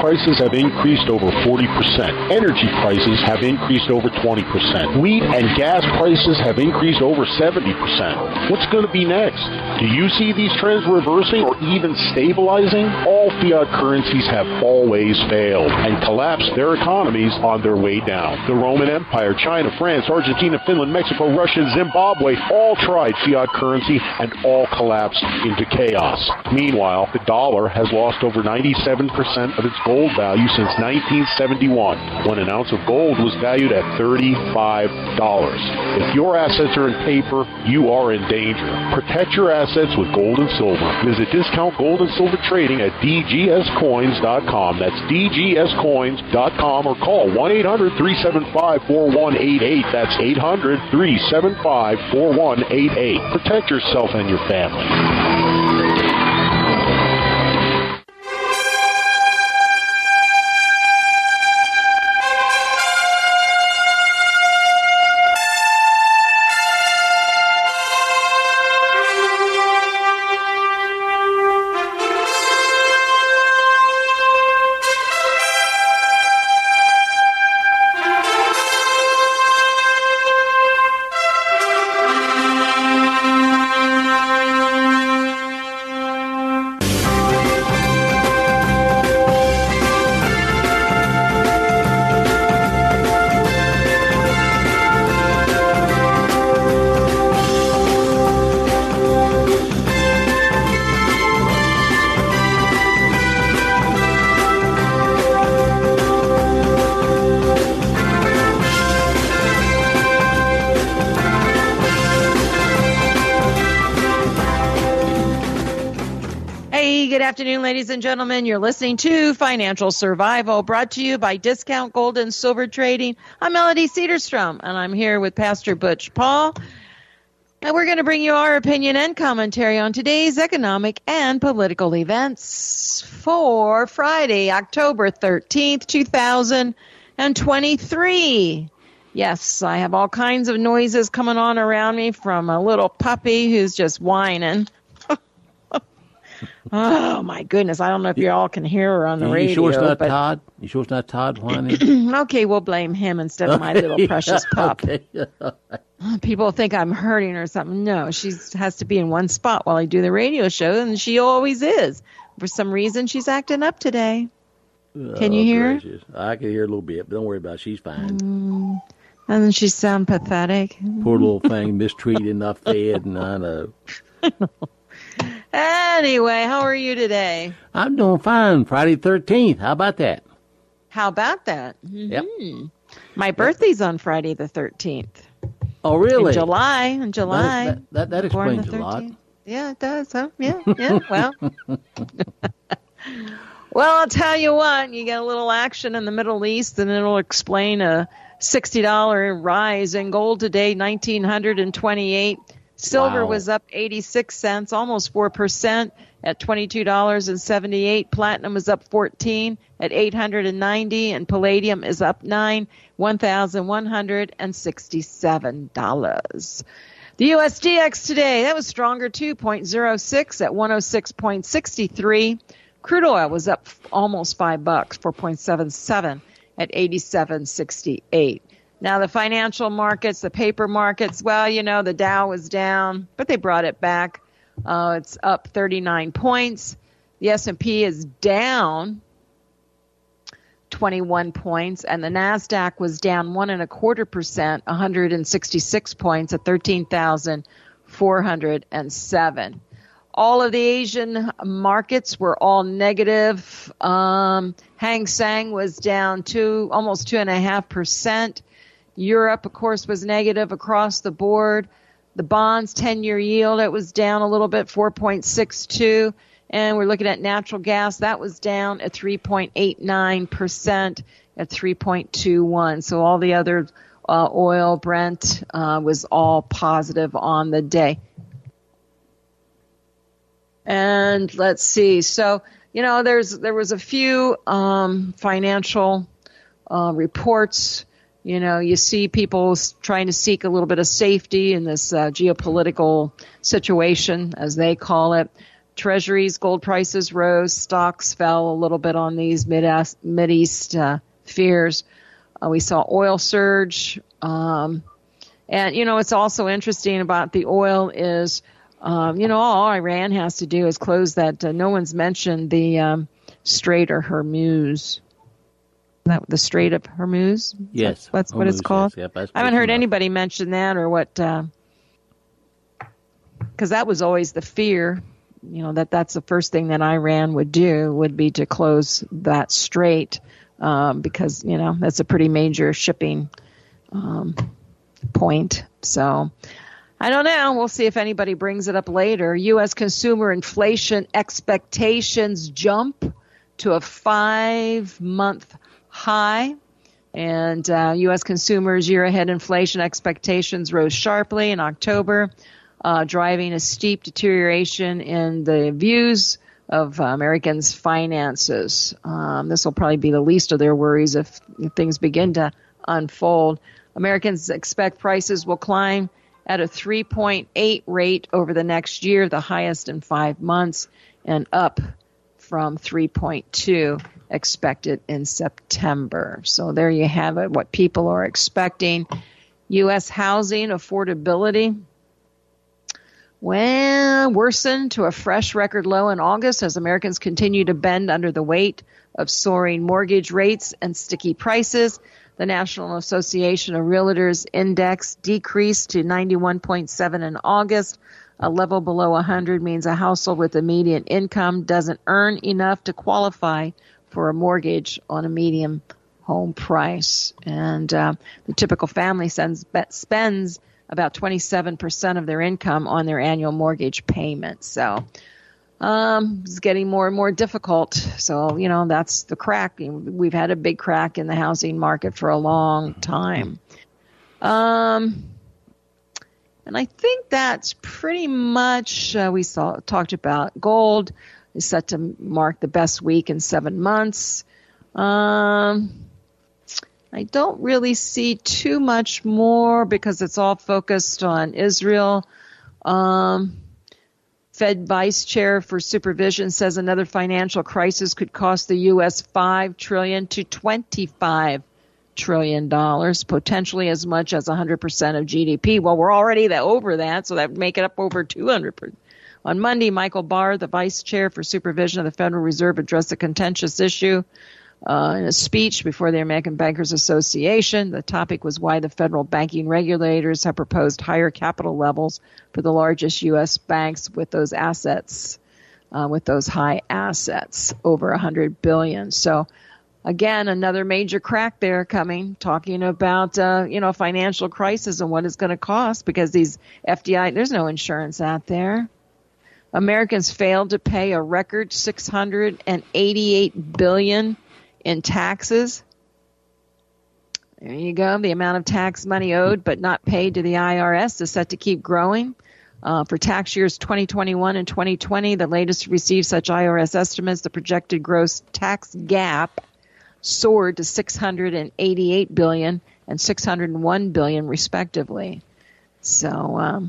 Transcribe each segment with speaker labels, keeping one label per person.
Speaker 1: prices have increased over 40%. Energy prices have increased over 20%. Wheat and gas prices have increased over 70%. What's going to be next? Do you see these trends reversing or even stabilizing? All fiat currencies have always failed and collapsed their economies on their way down. The Roman Empire, China, France, Argentina, Finland, Mexico, Russia, Zimbabwe all tried fiat currency and all collapsed into chaos. Meanwhile, the dollar has lost over 97% of its gold value since 1971, when an ounce of gold was valued at $35. If your assets are in paper, you are in danger. Protect your assets with gold and silver. Visit Discount Gold and Silver Trading at dgscoins.com. That's dgscoins.com, or call 1-800-375-4188. That's 800-375-4188. Protect yourself and your family.
Speaker 2: Good afternoon, ladies and gentlemen. You're listening to Financial Survival, brought to you by Discount Gold and Silver Trading. I'm Melody Cedarstrom, and I'm here with Pastor Butch Paul. And we're going to bring you our opinion and commentary on today's economic and political events for Friday, October 13th, 2023. Yes, I have all kinds of noises coming on around me from a little puppy who's just whining. Oh, my goodness. I don't know if you all can hear her on the radio.
Speaker 3: You sure it's not Todd? You sure it's not Todd whining?
Speaker 2: Okay, we'll blame him instead of my little precious pup.
Speaker 3: Okay.
Speaker 2: People think I'm hurting her or something. No, she has to be in one spot while I do the radio show, and she always is. For some reason, she's acting up today. Can you hear her?
Speaker 3: I can hear a little bit, but don't worry about it. She's fine.
Speaker 2: Doesn't she sound pathetic?
Speaker 3: Poor little thing, mistreated, not fed, and I know.
Speaker 2: Anyway, how are you today?
Speaker 3: I'm doing fine. Friday 13th. How about that?
Speaker 2: How about that? Mm-hmm.
Speaker 3: Yep.
Speaker 2: My birthday's on Friday the 13th.
Speaker 3: Oh, really?
Speaker 2: In July.
Speaker 3: That explains a lot.
Speaker 2: Yeah, it does. Huh? Yeah. Well. Well, I'll tell you what. You get a little action in the Middle East, and it'll explain a $60 rise in gold today, 1,928. Silver was up 86 cents, almost 4% at $22.78. Platinum was up 14 at $890, and palladium is up 9, $1,167. The USDX today, that was stronger, 2.06 at 106.63. Crude oil was up almost $5, 4.77 at 87.68. Now, the financial markets, the paper markets, well, you know, the Dow was down, but they brought it back. It's up 39 points. The S&P is down 21 points, and the NASDAQ was down 1.25%, 166 points at 13,407. All of the Asian markets were all negative. Hang Seng was down almost 2.5%. Europe, of course, was negative across the board. The bonds 10-year yield, it was down a little bit, 4.62. And we're looking at natural gas. That was down at 3.89% at 3.21. So all the other oil, Brent, was all positive on the day. And let's see. So, you know, there was a few financial reports. You know, you see people trying to seek a little bit of safety in this geopolitical situation, as they call it. Treasuries, gold prices rose, stocks fell a little bit on these Mideast fears. We saw oil surge. And, it's also interesting about the oil is, all Iran has to do is close that. No one's mentioned the Strait or Hormuz. That the Strait of Hormuz?
Speaker 3: Yes.
Speaker 2: That's what it's called?
Speaker 3: Yes. Yep,
Speaker 2: I haven't heard anybody mention that or what, because that was always the fear, that's the first thing that Iran would do would be to close that strait, because, that's a pretty major shipping point. So I don't know. We'll see if anybody brings it up later. U.S. consumer inflation expectations jump to a 5-month high. And U.S. consumers' year-ahead inflation expectations rose sharply in October, driving a steep deterioration in the views of Americans' finances. This will probably be the least of their worries if things begin to unfold. Americans expect prices will climb at a 3.8 rate over the next year, the highest in 5 months, and up from 3.2 expected in September. So there you have it, what people are expecting. U.S. housing affordability worsened to a fresh record low in August as Americans continue to bend under the weight of soaring mortgage rates and sticky prices. The National Association of Realtors Index decreased to 91.7 in August. A level below 100 means a household with a median income doesn't earn enough to qualify for a mortgage on a median home price. And the typical family spends about 27% of their income on their annual mortgage payment. So it's getting more and more difficult. So, that's the crack. We've had a big crack in the housing market for a long time. And I think that's pretty much, we talked about gold is set to mark the best week in 7 months. I don't really see too much more because it's all focused on Israel. Fed Vice Chair for Supervision says another financial crisis could cost the U.S. $5 trillion to $25 trillion, potentially as much as 100% of GDP. Well, we're already over that, so that would make it up over 200%. On Monday, Michael Barr, the Vice Chair for Supervision of the Federal Reserve, addressed the contentious issue in a speech before the American Bankers Association. The topic was why the federal banking regulators have proposed higher capital levels for the largest U.S. banks with those assets, with those high assets, over $100 billion. So, again, another major crack there coming, talking about, financial crisis and what it's going to cost because these FDI, there's no insurance out there. Americans failed to pay a record $688 billion in taxes. There you go. The amount of tax money owed but not paid to the IRS is set to keep growing. For tax years 2021 and 2020, the latest to receive such IRS estimates, the projected gross tax gap soared to $688 billion and $601 billion, respectively. So,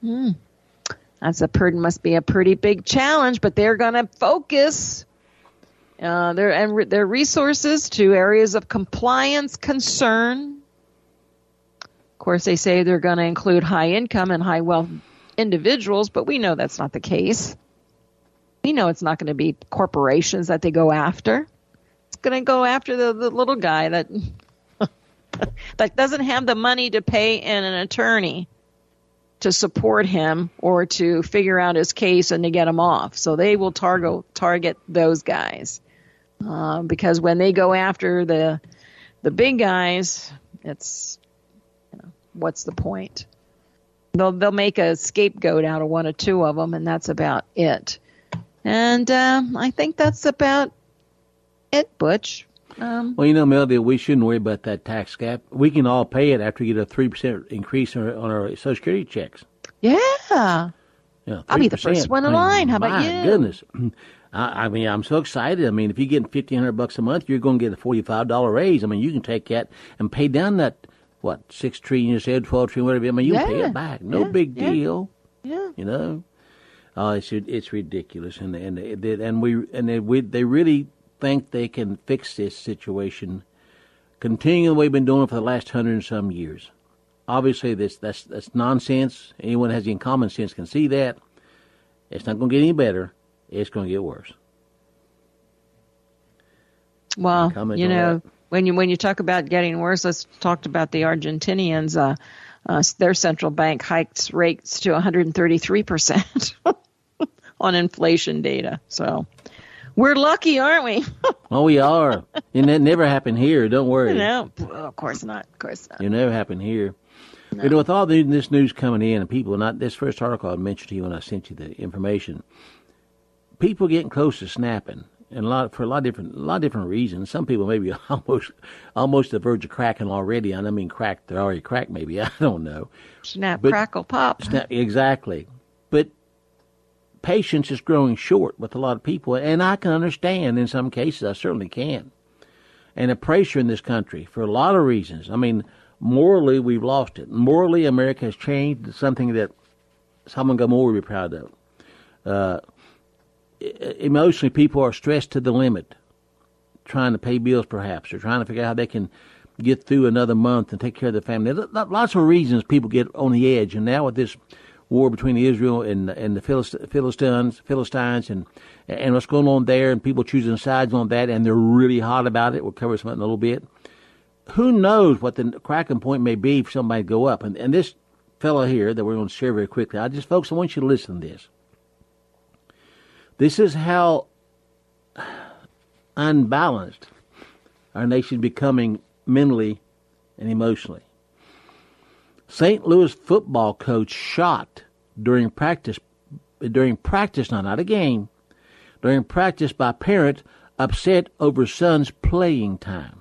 Speaker 2: must be a pretty big challenge, but they're going to focus their resources to areas of compliance concern. Of course, they say they're going to include high income and high wealth individuals, but we know that's not the case. We know it's not going to be corporations that they go after. It's going to go after the little guy that that doesn't have the money to pay an attorney to support him or to figure out his case and to get him off. So they will target those guys because when they go after the big guys, it's what's the point? They'll make a scapegoat out of one or two of them, and that's about it. And I think that's about it, Butch.
Speaker 3: Well, Melody, we shouldn't worry about that tax gap. We can all pay it after we get a 3% increase on our Social Security checks.
Speaker 2: Yeah.
Speaker 3: Yeah,
Speaker 2: I'll be the first one in line. How about you?
Speaker 3: My goodness. I'm so excited. If you're getting $1,500 a month, you're going to get a $45 raise. You can take that and pay down that, 6 trillion, you said, 12 trillion, whatever. You can pay it back. No big deal.
Speaker 2: Yeah.
Speaker 3: It's ridiculous, and they really think they can fix this situation, continuing the way we've been doing it for the last 100 and some years. Obviously, that's nonsense. Anyone who has any common sense can see that. It's not going to get any better. It's going to get worse.
Speaker 2: Well, when you talk about getting worse, let's talk about the Argentinians. Their central bank hiked rates to 133% on inflation data. So we're lucky, aren't we?
Speaker 3: Oh, we are. And that never happened here. Don't worry.
Speaker 2: No, of course not. Of course not.
Speaker 3: It never happened here. No. With all this news coming in, and people, not this first article I mentioned to you when I sent you the information, people getting close to snapping, and for a lot of different reasons. Some people maybe almost the verge of cracking already. And I mean, cracked. They're already cracked. Maybe, I don't know.
Speaker 2: Crackle, pop.
Speaker 3: Exactly. But patience is growing short with a lot of people, and I can understand in some cases. I certainly can. And the pressure in this country for a lot of reasons. I mean, morally, we've lost it. Morally, America has changed to something that Solomon Gomorrah would be proud of. Emotionally, people are stressed to the limit, trying to pay bills perhaps, or trying to figure out how they can get through another month and take care of their family. Lots of reasons people get on the edge. And now with this war between Israel and the Philistines and what's going on there, and people choosing sides on that, and they're really hot about it. We'll cover some of it in a little bit. Who knows what the cracking point may be for somebody to go up. And this fellow here that we're going to share very quickly, folks, I want you to listen to this. This is how unbalanced our nation is becoming mentally and emotionally. St. Louis football coach shot during practice, not a game, during practice by parent upset over son's playing time.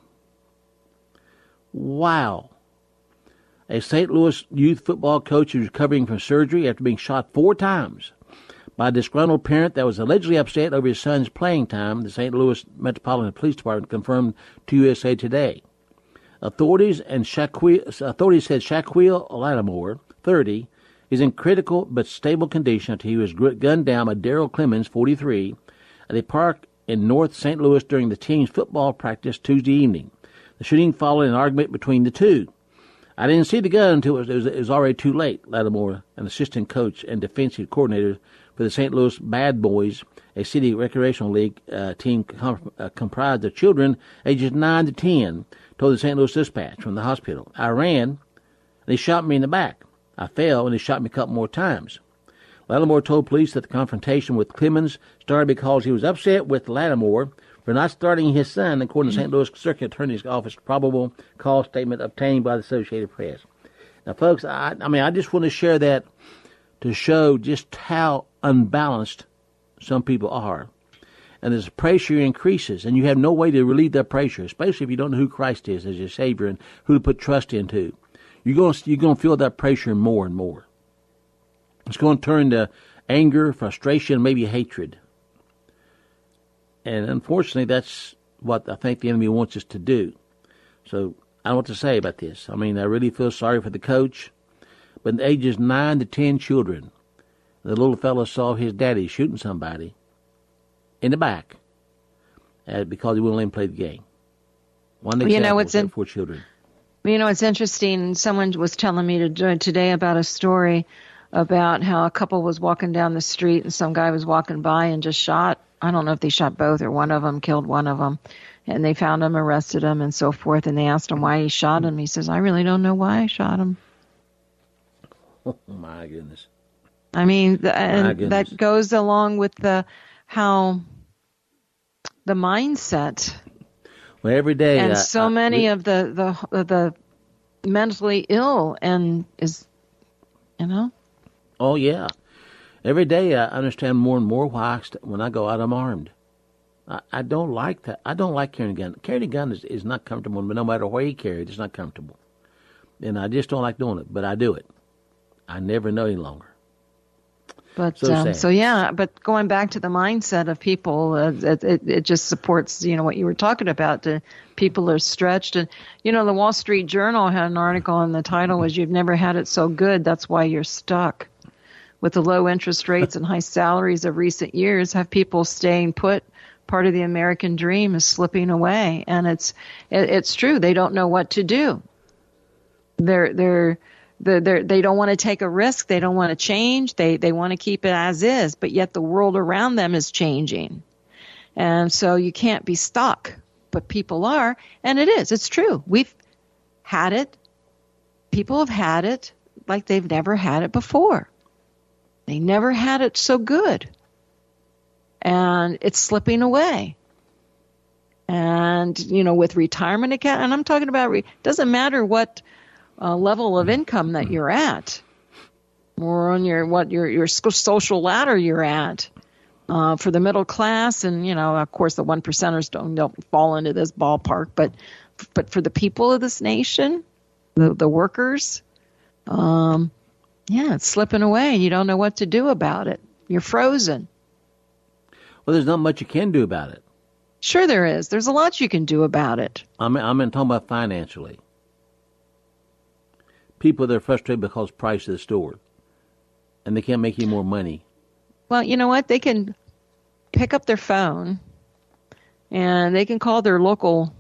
Speaker 3: Wow. A St. Louis youth football coach is recovering from surgery after being shot 4 times by a disgruntled parent that was allegedly upset over his son's playing time, the St. Louis Metropolitan Police Department confirmed to USA Today. Authorities said Shaquille Lattimore, 30, is in critical but stable condition after he was gunned down by Daryl Clemens, 43, at a park in North St. Louis during the team's football practice Tuesday evening. The shooting followed an argument between the two. I didn't see the gun until it was already too late, Lattimore, an assistant coach and defensive coordinator for the St. Louis Bad Boys, a city recreational league team comprised of children ages 9 to 10, told the St. Louis Dispatch from the hospital. I ran, and they shot me in the back. I fell, and they shot me a couple more times. Lattimore told police that the confrontation with Clemens started because he was upset with Lattimore for not starting his son, according to St. Louis Circuit Attorney's Office probable cause statement obtained by the Associated Press. Now, folks, I just want to share that to show just how unbalanced some people are. And as pressure increases, and you have no way to relieve that pressure, especially if you don't know who Christ is as your Savior and who to put trust into, you're going to feel that pressure more and more. It's going to turn to anger, frustration, maybe hatred. And unfortunately, that's what I think the enemy wants us to do. So I don't know what to say about this. I mean, I really feel sorry for the coach. But the ages 9 to 10 children, the little fellow saw his daddy shooting somebody in the back because he wouldn't let him play the game. One example for children.
Speaker 2: It's interesting. Someone was telling me today about a story about how a couple was walking down the street and some guy was walking by and just shot. I don't know if they shot both or one of them, killed one of them. And they found him, arrested him, and so forth. And they asked him why he shot him. He says, I really don't know why I shot him.
Speaker 3: Oh, my goodness.
Speaker 2: I mean, that goes along with how the mindset.
Speaker 3: Well, every day.
Speaker 2: And so many of the mentally ill and is,
Speaker 3: Oh, yeah. Every day I understand more and more why when I go out, I'm armed. I don't like that. I don't like carrying a gun. Carrying a gun is not comfortable, but no matter where you carry it, it's not comfortable. And I just don't like doing it, but I do it. I never know any longer.
Speaker 2: But but going back to the mindset of people, it just supports, what you were talking about. People are stretched. And, the Wall Street Journal had an article and the title was, "You've never had it so good. That's why you're stuck." with the low interest rates and high salaries of recent years, have people staying put. Part of the American dream is slipping away, and it's true. They don't know what to do. They don't want to take a risk. They don't want to change. They want to keep it as is, but yet the world around them is changing. And so you can't be stuck, but people are, and it is. It's true. We've had it. People have had it like they've never had it before. They never had it so good. And it's slipping away. And, with retirement account, and I'm talking about, doesn't matter what level of income that you're at, or on your social ladder you're at. For the middle class, and of course the 1%ers don't fall into this ballpark, but for the people of this nation, the workers, it's slipping away, and you don't know what to do about it. You're frozen.
Speaker 3: Well, there's not much you can do about it.
Speaker 2: Sure, there is. There's a lot you can do about it.
Speaker 3: I'm talking about financially. People that are frustrated because price of the store, and they can't make any more money.
Speaker 2: Well, you know what? They can pick up their phone and they can call their local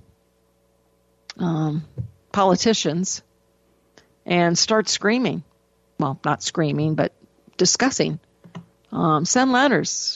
Speaker 2: politicians and start screaming. Well, not screaming, but discussing. Send letters.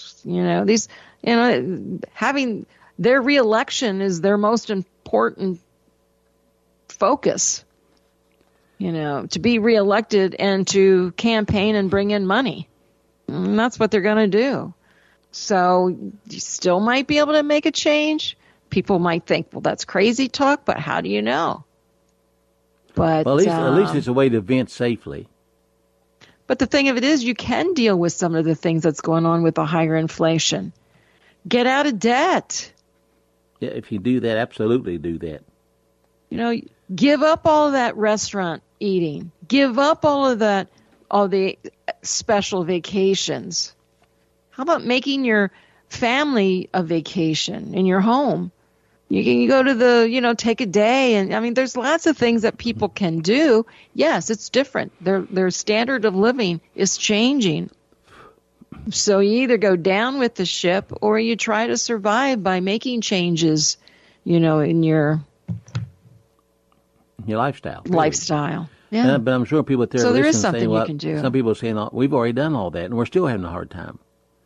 Speaker 2: Having their reelection is their most important focus. To be reelected and to campaign and bring in money. And that's what they're going to do. So you still might be able to make a change. People might think, well, that's crazy talk, but how do you know? But
Speaker 3: at least it's a way to vent safely.
Speaker 2: But the thing of it is, you can deal with some of the things that's going on with the higher inflation. Get out of debt.
Speaker 3: Yeah, if you do that, absolutely do that.
Speaker 2: Give up all of that restaurant eating. Give up all the special vacations. How about making your family a vacation in your home? You can go to take a day, and there's lots of things that people can do. Yes, it's different. Their standard of living is changing. So you either go down with the ship or you try to survive by making changes, in your
Speaker 3: lifestyle.
Speaker 2: Lifestyle. Yeah.
Speaker 3: But I'm sure people out there
Speaker 2: so
Speaker 3: listening
Speaker 2: there is something
Speaker 3: saying, well,
Speaker 2: you can do.
Speaker 3: Some people are saying, we've already done all that, and we're still having a hard time.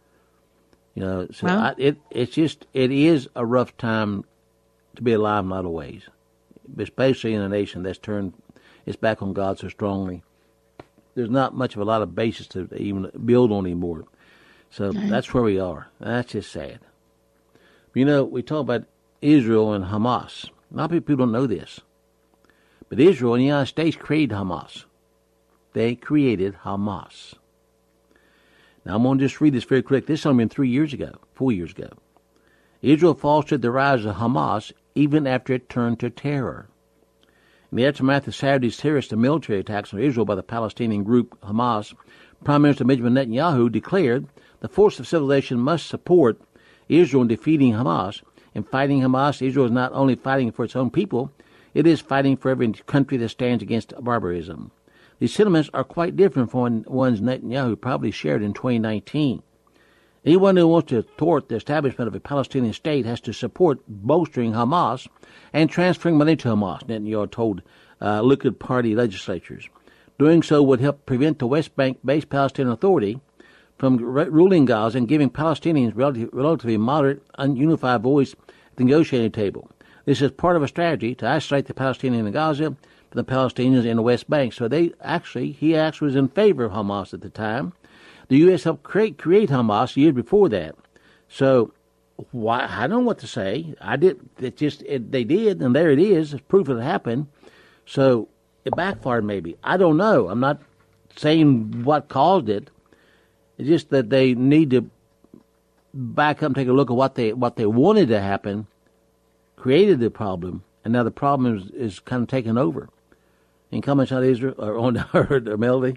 Speaker 3: It is a rough time to be alive in a lot of ways, especially in a nation that's turned its back on God so strongly. There's not much of a lot of basis to even build on anymore. So that's where we are. That's just sad. We talk about Israel and Hamas. A lot of people don't know this. But Israel and the United States created Hamas. They created Hamas. Now, I'm going to just read this very quick. This is only 4 years ago. Israel fostered the rise of Hamas even after it turned to terror. In the aftermath of Saturday's terrorist and military attacks on Israel by the Palestinian group Hamas, Prime Minister Benjamin Netanyahu declared the force of civilization must support Israel in defeating Hamas. In fighting Hamas, Israel is not only fighting for its own people, it is fighting for every country that stands against barbarism. These sentiments are quite different from ones Netanyahu probably shared in 2019. Anyone who wants to thwart the establishment of a Palestinian state has to support bolstering Hamas and transferring money to Hamas, Netanyahu told Likud Party legislatures. Doing so would help prevent the West Bank-based Palestinian Authority from ruling Gaza and giving Palestinians relatively moderate, ununified voice at the negotiating table. This is part of a strategy to isolate the Palestinians in Gaza from the Palestinians in the West Bank. So he actually was in favor of Hamas at the time. The U.S. helped create Hamas years before that. So I don't know what to say. They did, and there it is. It's proof it happened. So it backfired maybe. I don't know. I'm not saying what caused it. It's just that they need to back up and take a look at what they wanted to happen, created the problem, and now the problem is kind of taken over. Any comments on Israel or on her Melody?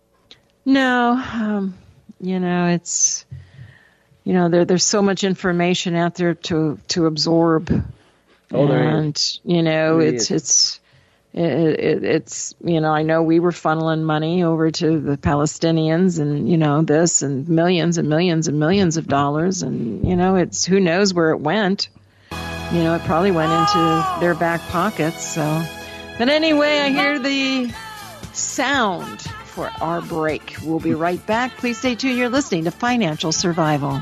Speaker 2: No, it's there's so much information out there to absorb,
Speaker 3: Oh, there
Speaker 2: and
Speaker 3: is.
Speaker 2: It's, I know we were funneling money over to the Palestinians and, this and millions and millions and millions of dollars. And, it's who knows where it went. It probably went into their back pockets. So, but anyway, I hear the sound for our break. We'll be right back. Please stay tuned. You're listening to Financial Survival.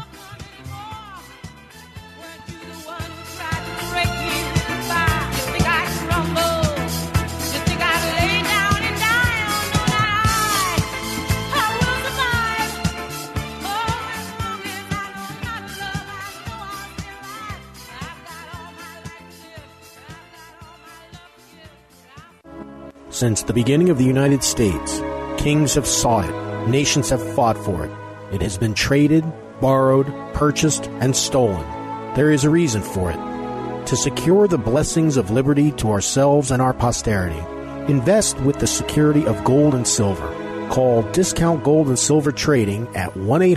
Speaker 4: Since the beginning of the United States, kings have sought it, nations have fought for it. It has been traded, borrowed, purchased, and stolen. There is a reason for it. To secure the blessings of liberty to ourselves and our posterity, invest with the security of gold and silver. Call Discount Gold and Silver Trading at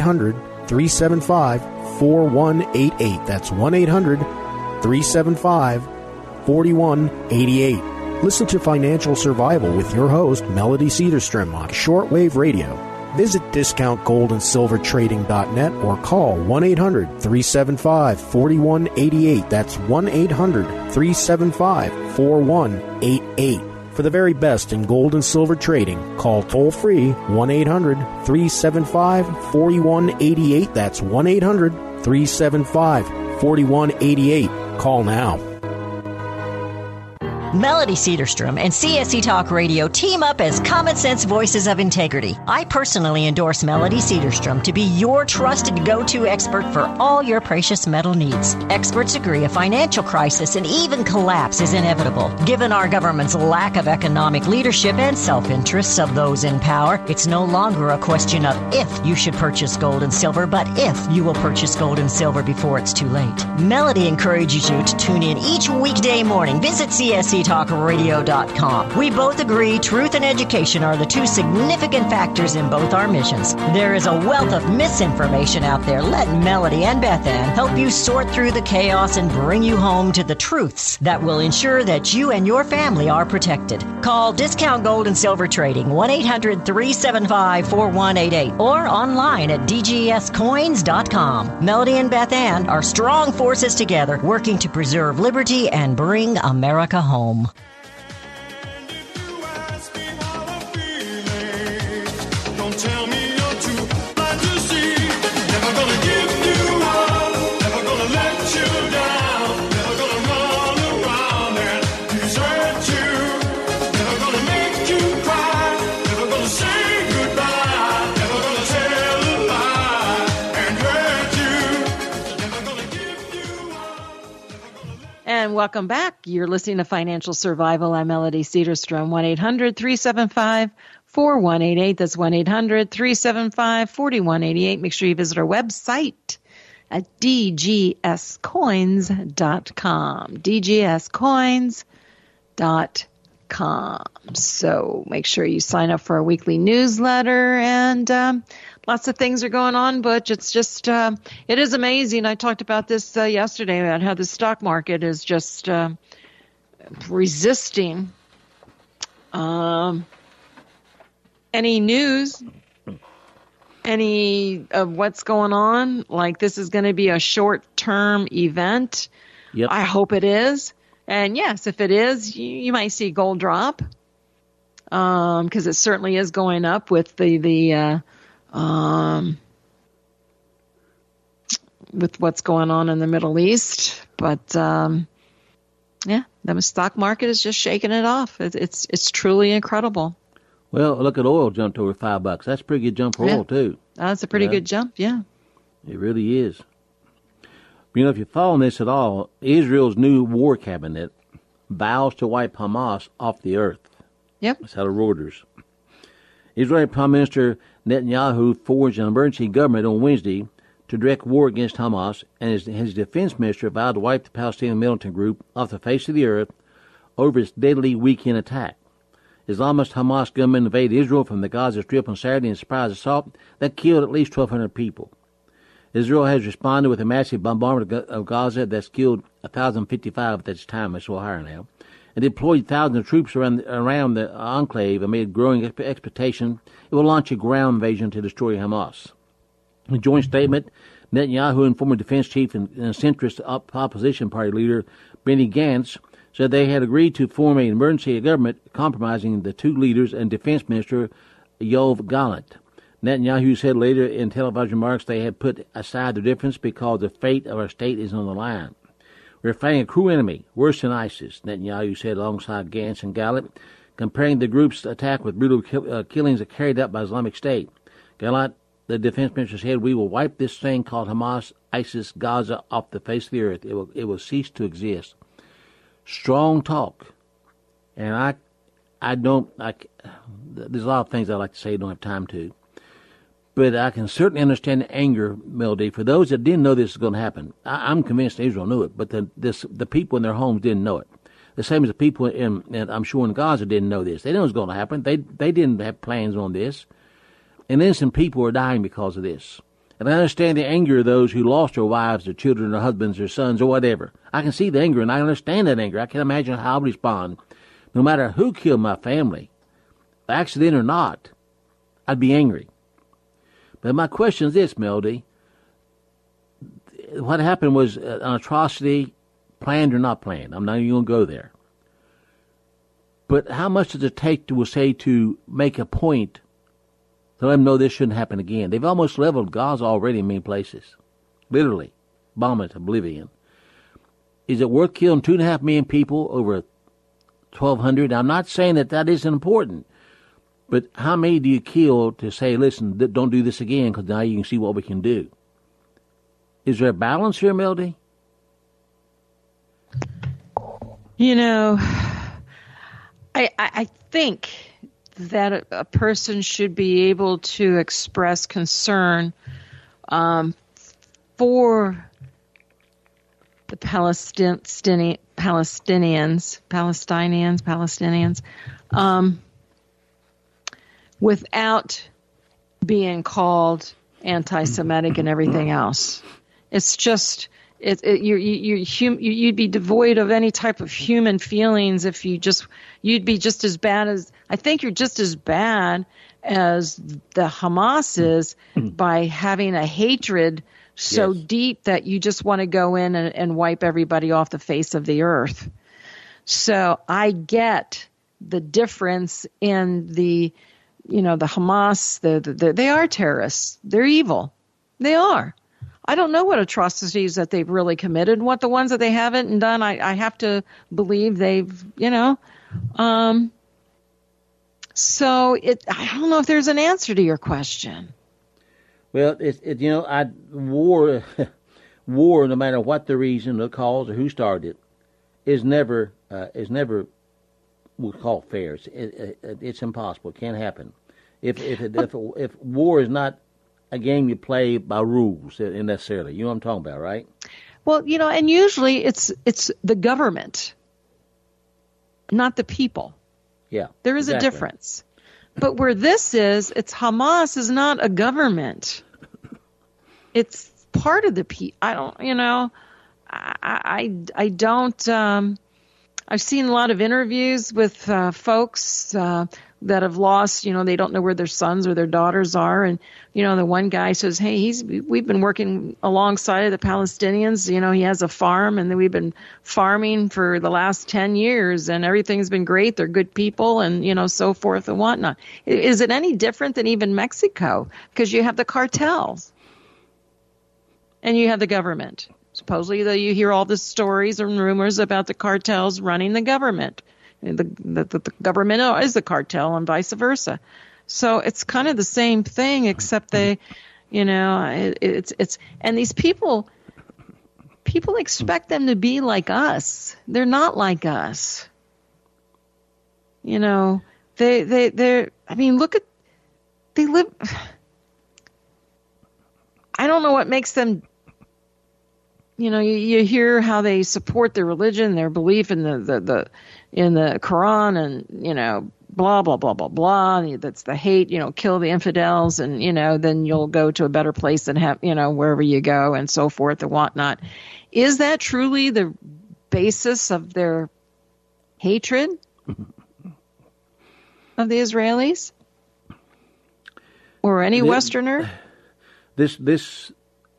Speaker 4: 1-800-375-4188. That's 1-800-375-4188. Listen to Financial Survival with your host, Melody Cedarstrom, on shortwave radio. Visit discountgoldandsilvertrading.net or call 1-800-375-4188. That's 1-800-375-4188. For the very best in gold and silver trading, call toll-free 1-800-375-4188. That's 1-800-375-4188. Call now.
Speaker 5: Melody Cedarstrom and CSC Talk Radio team up as common sense voices of integrity. I personally endorse Melody Cedarstrom to be your trusted go-to expert for all your precious metal needs. Experts agree a financial crisis and even collapse is inevitable. Given our government's lack of economic leadership and self-interests of those in power, it's no longer a question of if you should purchase gold and silver, but if you will purchase gold and silver before it's too late. Melody encourages you to tune in each weekday morning. Visit CSCTalkRadio.com. We both agree truth and education are the two significant factors in both our missions. There is a wealth of misinformation out there. Let Melody and Beth Ann help you sort through the chaos and bring you home to the truths that will ensure that you and your family are protected. Call Discount Gold and Silver Trading 1-800-375-4188 or online at dgscoins.com. Melody and Beth Ann are strong forces together working to preserve liberty and bring America home.
Speaker 2: And welcome back. You're listening to Financial Survival. I'm Melody Cedarstrom. 1-800-375-4188. That's 1-800-375-4188. Make sure you visit our website at dgscoins.com. dgscoins.com. So make sure you sign up for our weekly newsletter, and lots of things are going on, Butch. It's just, it is amazing. I talked about this yesterday, about how the stock market is just resisting any news, any of what's going on. Like, this is going to be a short-term event.
Speaker 3: Yep.
Speaker 2: I hope it is. And yes, if it is, you might see gold drop, because it certainly is going up with with what's going on in the Middle East. But yeah, the stock market is just shaking it off. It's truly incredible.
Speaker 3: Well, look at oil jumped over $5. That's a pretty good jump for oil too.
Speaker 2: That's a pretty good jump. Yeah,
Speaker 3: it really is. You know, if you're following this at all, Israel's new war cabinet vows to wipe Hamas off the earth.
Speaker 2: Yep.
Speaker 3: That's out of Reuters. Israeli Prime Minister Netanyahu forged an emergency government on Wednesday to direct war against Hamas, and his defense minister vowed to wipe the Palestinian militant group off the face of the earth over its deadly weekend attack. Islamist Hamas gunmen invaded Israel from the Gaza Strip on Saturday in a surprise assault that killed at least 1,200 people. Israel has responded with a massive bombardment of Gaza that's killed 1,055 at this time. It's a little higher now. and deployed thousands of troops around the enclave amid growing expectation it will launch a ground invasion to destroy Hamas. In a joint statement, Netanyahu and former defense chief and centrist opposition party leader Benny Gantz said they had agreed to form an emergency government compromising the two leaders and defense minister Yoav Gallant. Netanyahu said later in televised remarks they had put aside their difference because the fate of our state is on the line. We're fighting a cruel enemy, worse than ISIS, Netanyahu said alongside Gantz and Gallant, comparing the group's attack with brutal killings carried out by Islamic State. Gallant, the defense minister, said, "We will wipe this thing called Hamas, ISIS, Gaza off the face of the earth. It will cease to exist." Strong talk. And there's a lot of things I like to say, don't have time to. But I can certainly understand the anger, Melody. For those that didn't know this was going to happen, I'm convinced Israel knew it, but the people in their homes didn't know it. The same as the people I'm sure in Gaza didn't know this. They didn't know it was going to happen. They didn't have plans on this. And innocent people are dying because of this. And I understand the anger of those who lost their wives, their children, their husbands, their sons, or whatever. I can see the anger, and I understand that anger. I can imagine how I would respond. No matter who killed my family, accident or not, I'd be angry. But my question is this, Melody. What happened was an atrocity, planned or not planned. I'm not even going to go there. But how much does it take to make a point to let them know this shouldn't happen again? They've almost leveled Gaza already in many places. Literally. Bomb it to oblivion. Is it worth killing 2.5 million people over 1,200? I'm not saying that isn't important. But how many do you kill to say, listen, don't do this again, because now you can see what we can do? Is there a balance here, Melody?
Speaker 2: You know, I think that a person should be able to express concern for the Palestinians, without being called anti-Semitic and everything else. It's just you'd be devoid of any type of human feelings if you'd be just as bad as, I think you're just as bad as the Hamas is by having a hatred so deep that you just want to go in and wipe everybody off the face of the earth. So I get the difference in the Hamas, they are terrorists. They're evil. They are. I don't know what atrocities that they've really committed. And what the ones that they haven't done, I have to believe they've, So I don't know if there's an answer to your question.
Speaker 3: Well, war, no matter what the reason, the cause, or who started it, is never we'll call fair. It's impossible. It can't happen. If war is not a game you play by rules necessarily, you know what I'm talking about, right?
Speaker 2: Well, and usually it's the government, not the people.
Speaker 3: Yeah,
Speaker 2: there is exactly a difference. But where this it's Hamas is not a government. It's part of the people. I don't, I don't. I've seen a lot of interviews with folks that have lost, they don't know where their sons or their daughters are. And, the one guy says, hey, we've been working alongside of the Palestinians. He has a farm, and we've been farming for the last 10 years, and everything's been great. They're good people, and, so forth and whatnot. Is it any different than even Mexico? Because you have the cartels and you have the government. Supposedly, you hear all the stories and rumors about the cartels running the government. The government is the cartel, and vice versa. So it's kind of the same thing, except they, it's and these people expect them to be like us. They're not like us. They're. I mean, they live. I don't know what makes them. You hear how they support their religion, their belief in the Quran, and blah blah blah blah blah. That's the hate, kill the infidels, and then you'll go to a better place and have wherever you go and so forth and whatnot. Is that truly the basis of their hatred of the Israelis or any Westerner?
Speaker 3: This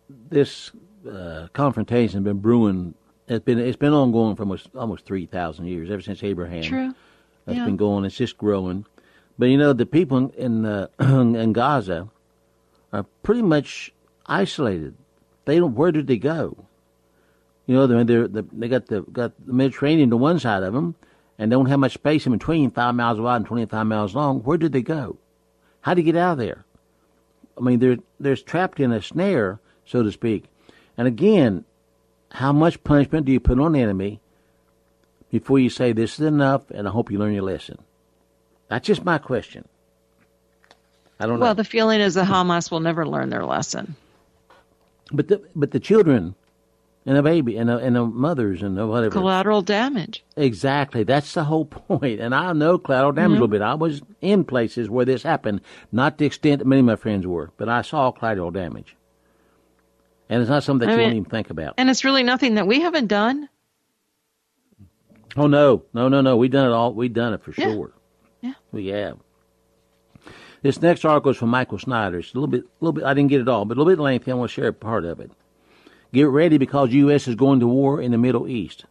Speaker 3: confrontation has been brewing. It's been ongoing for almost 3,000 years, ever since Abraham.
Speaker 2: True.
Speaker 3: That's been going. It's just growing. But the people in in Gaza are pretty much isolated. They don't. Where did they go? They got the Mediterranean to one side of them, and don't have much space in between, 5 miles wide and 25 miles long. Where did they go? How did they get out of there? I mean, they're trapped in a snare, so to speak. And again, how much punishment do you put on the enemy before you say this is enough, and I hope you learn your lesson? That's just my question. I don't know.
Speaker 2: Well, the feeling is that Hamas will never learn their lesson.
Speaker 3: But the children and the baby and the mothers and the whatever.
Speaker 2: Collateral damage.
Speaker 3: Exactly. That's the whole point. And I know collateral damage a little bit. I was in places where this happened, not the extent that many of my friends were, but I saw collateral damage. And it's not something that you won't even think about.
Speaker 2: And it's really nothing that we haven't done.
Speaker 3: Oh, no. We've done it all. We've done it for sure.
Speaker 2: Yeah.
Speaker 3: We have. This next article is from Michael Snyder. It's a little bit. I didn't get it all, but a little bit lengthy. I want to share a part of it. Get ready because U.S. is going to war in the Middle East.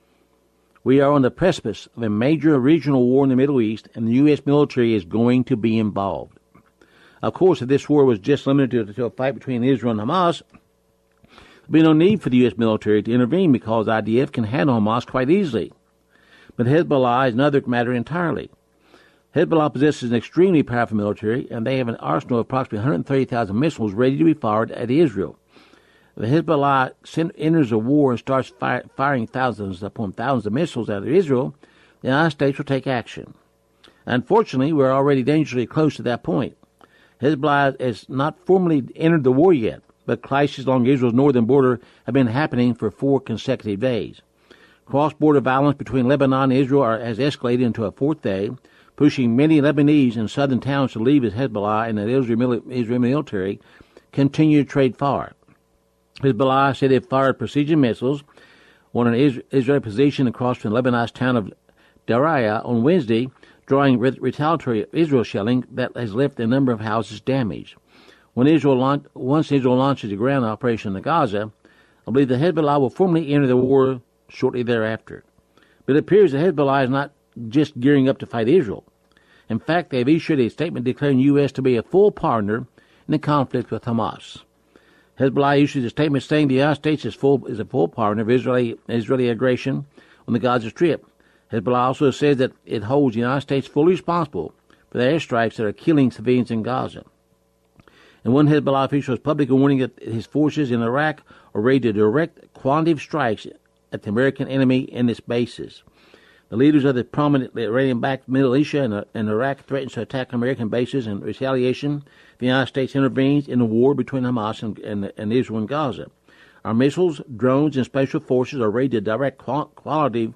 Speaker 3: We are on the precipice of a major regional war in the Middle East, and the U.S. military is going to be involved. Of course, if this war was just limited to a fight between Israel and Hamas, there'd be no need for the U.S. military to intervene because IDF can handle Hamas quite easily. But Hezbollah is another matter entirely. Hezbollah possesses an extremely powerful military, and they have an arsenal of approximately 130,000 missiles ready to be fired at Israel. If Hezbollah enters a war and starts firing thousands upon thousands of missiles at Israel, the United States will take action. Unfortunately, we're already dangerously close to that point. Hezbollah has not formally entered the war yet, but clashes along Israel's northern border have been happening for 4 consecutive days. Cross-border violence between Lebanon and Israel has escalated into a 4th day, pushing many Lebanese in southern towns to leave as Hezbollah and the Israeli military continue to trade fire. Hezbollah said it fired precision missiles on an Israeli position across from Lebanon's town of Daraya on Wednesday, drawing retaliatory Israel shelling that has left a number of houses damaged. Once Israel launches a ground operation in Gaza, I believe that Hezbollah will formally enter the war shortly thereafter. But it appears that Hezbollah is not just gearing up to fight Israel. In fact, they have issued a statement declaring U.S. to be a full partner in the conflict with Hamas. Hezbollah issued a statement saying the United States is a full partner of Israeli aggression on the Gaza Strip. Hezbollah also says that it holds the United States fully responsible for the airstrikes that are killing civilians in Gaza. And one Hezbollah official is publicly warning that his forces in Iraq are ready to direct quantitative strikes at the American enemy in its bases. The leaders of the prominent Iranian-backed militia in Iraq threaten to attack American bases in retaliation. The United States intervenes in the war between Hamas and Israel and Gaza. Our missiles, drones, and special forces are ready to direct quality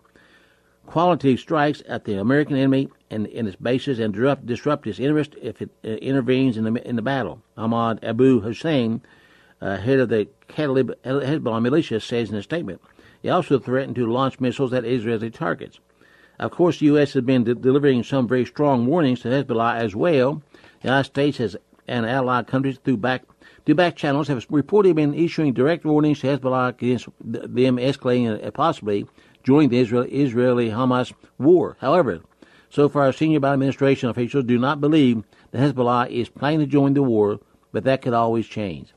Speaker 3: strikes at the American enemy in its bases and disrupt its interest if it intervenes in the battle. Ahmad Abu Hussein, head of the Hezbollah militia, says in a statement. He also threatened to launch missiles at Israeli targets. Of course, the U.S. has been delivering some very strong warnings to Hezbollah as well. The United States and allied countries through back channels have reportedly been issuing direct warnings to Hezbollah against them escalating and possibly joining the Israeli-Hamas war. However, so far, senior Biden administration officials do not believe that Hezbollah is planning to join the war, but that could always change.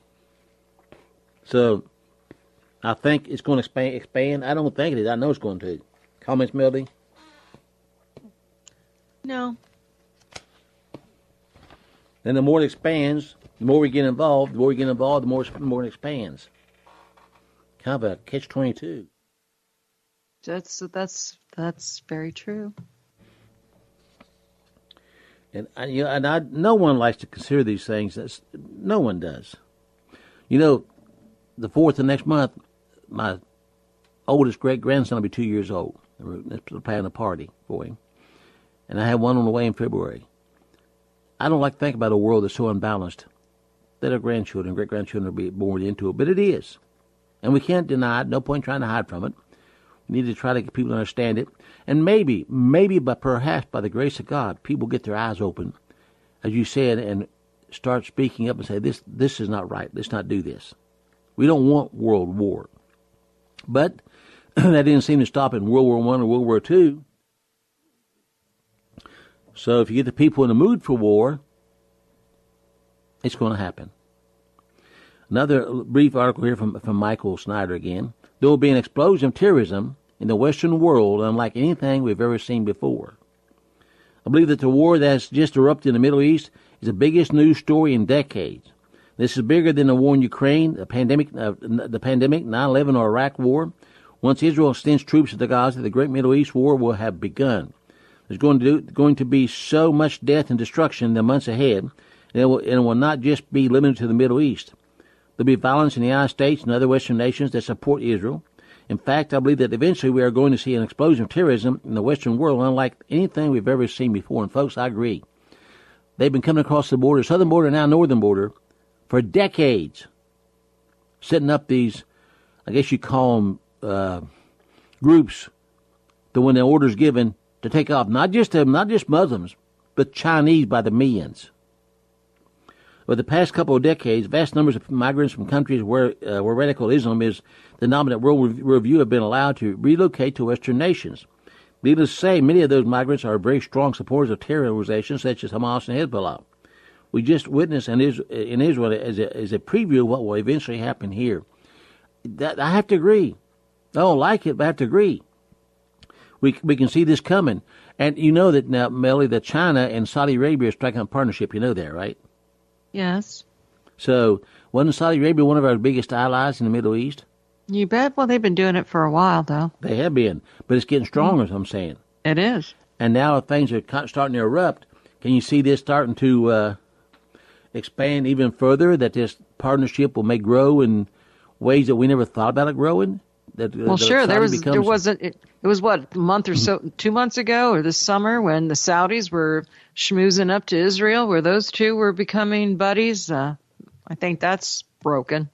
Speaker 3: So, I think it's going to expand. I don't think it is. I know it's going to. Comments, Melody?
Speaker 2: No.
Speaker 3: Then the more it expands, the more we get involved. The more we get involved, the more it expands. Kind of a catch-22.
Speaker 2: That's very true.
Speaker 3: And no one likes to consider these things. No one does. The 4th of next month, my oldest great-grandson will be 2 years old. We're planning a party for him. And I have one on the way in February. I don't like to think about a world that's so unbalanced that our great-grandchildren will be born into it, but it is. And we can't deny it. No point trying to hide from it. We need to try to get people to understand it. And maybe, but perhaps by the grace of God, people get their eyes open, as you said, and start speaking up and say, this is not right. Let's not do this. We don't want world war. But that didn't seem to stop in World War I or World War II. So if you get the people in the mood for war, it's going to happen. Another brief article here from Michael Snyder again. There will be an explosion of terrorism in the Western world unlike anything we've ever seen before. I believe that the war that's just erupted in the Middle East is the biggest news story in decades. This is bigger than the war in Ukraine, the pandemic, 9/11, or Iraq war. Once Israel sends troops to Gaza, the Great Middle East War will have begun. There's going to be so much death and destruction in the months ahead, and it will not just be limited to the Middle East. There'll be violence in the United States and other Western nations that support Israel. In fact, I believe that eventually we are going to see an explosion of terrorism in the Western world unlike anything we've ever seen before. And folks, I agree. They've been coming across the border, southern border, now northern border, for decades, setting up these, I guess you call them groups, that when the order's given to take off, not just Muslims, but Chinese by the millions. Over the past couple of decades, vast numbers of migrants from countries where radical Islam is the dominant worldview have been allowed to relocate to Western nations. Needless to say, many of those migrants are very strong supporters of terror organizations such as Hamas and Hezbollah. We just witnessed in Israel as a preview of what will eventually happen here. I have to agree. I don't like it, but I have to agree. We can see this coming. And you know that now, Melly, that China and Saudi Arabia are striking a partnership. You know that, right?
Speaker 2: Yes.
Speaker 3: So, wasn't Saudi Arabia one of our biggest allies in the Middle East?
Speaker 2: You bet. Well, they've been doing it for a while, though.
Speaker 3: They have been. But it's getting stronger, as I'm saying.
Speaker 2: It is.
Speaker 3: And now things are starting to erupt. Can you see this starting to expand even further, that this partnership may grow in ways that we never thought about it growing?
Speaker 2: Well, sure. It was what, a month or so, 2 months ago, or this summer, when the Saudis were schmoozing up to Israel, where those two were becoming buddies. I think that's broken.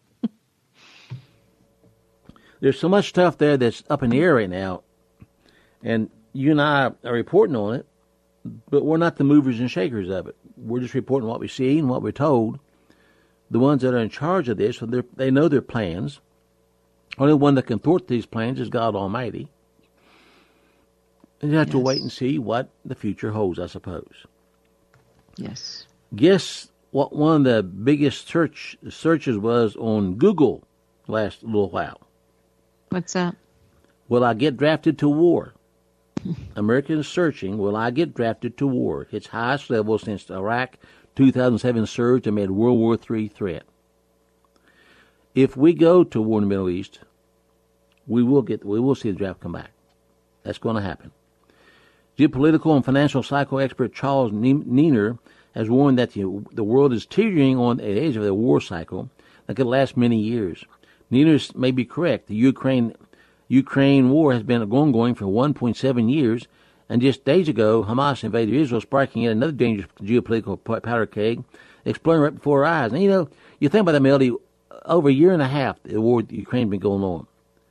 Speaker 3: There's so much stuff there that's up in the air right now, and you and I are reporting on it, but we're not the movers and shakers of it. We're just reporting what we see and what we're told. The ones that are in charge of this, they know their plans. Only one that can thwart these plans is God Almighty. And you have to wait and see what the future holds, I suppose.
Speaker 2: Yes.
Speaker 3: Guess what one of the biggest searches was on Google last little while?
Speaker 2: What's that?
Speaker 3: Will I get drafted to war? Americans searching, will I get drafted to war? Its highest level since the Iraq 2007 surge amid World War III threat. If we go to war in the Middle East, we will see the draft come back. That's going to happen. Geopolitical and financial cycle expert Charles Niener has warned that the world is teetering on the edge of a war cycle that could last many years. Niener may be correct. The Ukraine war has been ongoing for 1.7 years, and just days ago, Hamas invaded Israel, sparking yet another dangerous geopolitical powder keg, exploding right before our eyes. And you think about that, Melody, over a year and a half, the war with Ukraine has been going on.